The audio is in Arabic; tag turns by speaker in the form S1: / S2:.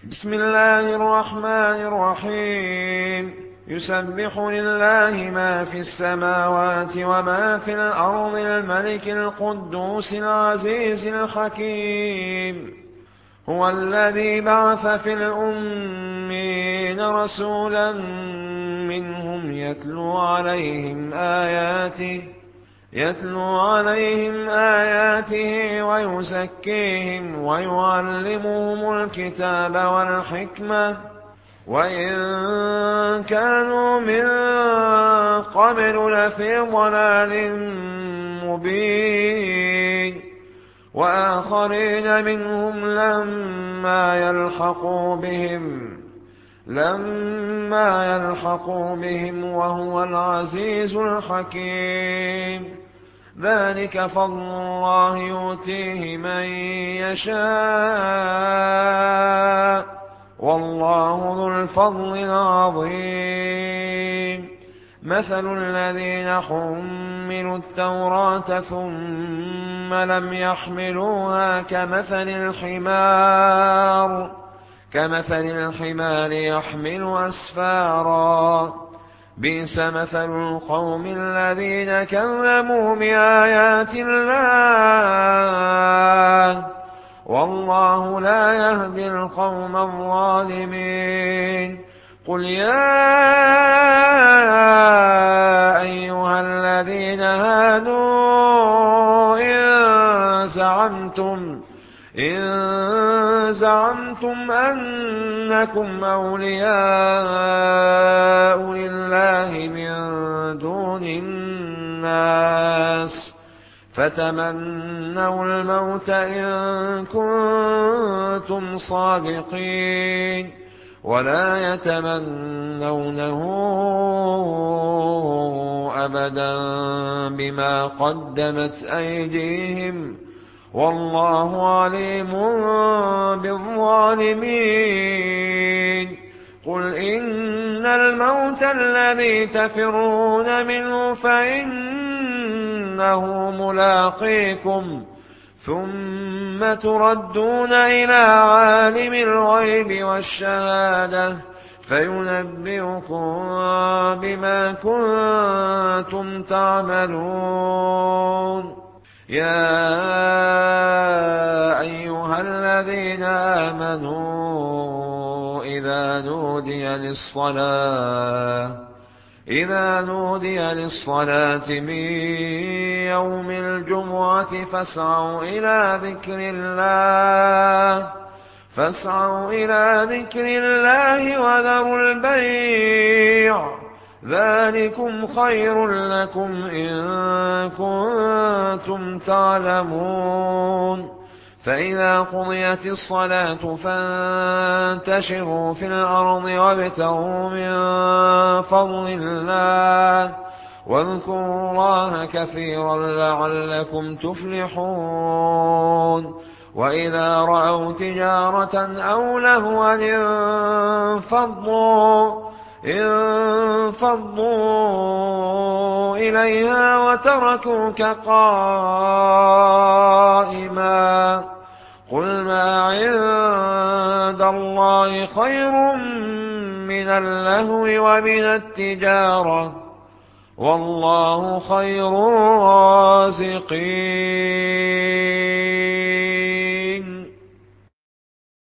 S1: بسم الله الرحمن الرحيم يسبح لله ما في السماوات وما في الأرض الملك القدوس العزيز الحكيم هو الذي بعث في الأمين رسولا منهم يتلو عليهم آياته ويزكيهم ويعلمهم الكتاب والحكمة وإن كانوا من قبل لفي ضلال مبين وآخرين منهم لما يلحقوا بهم وهو العزيز الحكيم ذلك فضل الله يؤتيه من يشاء والله ذو الفضل العظيم مثل الذين حملوا التوراة ثم لم يحملوها كمثل الحمار يحمل أسفارا بئس مثل القوم الذين كذبوا بآيات الله والله لا يهدي القوم الظالمين قل يا أيها الذين هادوا إن زعمتم أنكم أولياء لله من دون الناس فتمنوا الموت إن كنتم صادقين ولا يتمنونه أبدا بما قدمت أيديهم والله عليم بالظالمين قل إن الموت الذي تفرون منه فإنه ملاقيكم ثم تردون إلى عالم الغيب والشهادة فينبئكم بما كنتم تعملون يا أيها الذين آمنوا إذا نودي للصلاة من يوم الجمعة فاسعوا إلى ذكر الله وذروا البيع ذلكم خير لكم إن كنتم تعلمون فإذا قضيت الصلاة فانتشروا في الأرض وابتغوا من فضل الله واذكروا الله كثيرا لعلكم تفلحون وإذا رأوا تجارة أو لهوا انفضوا إليها وتركوك قائما قل ما عند الله خير من اللهو ومن التجارة والله خير الرازقين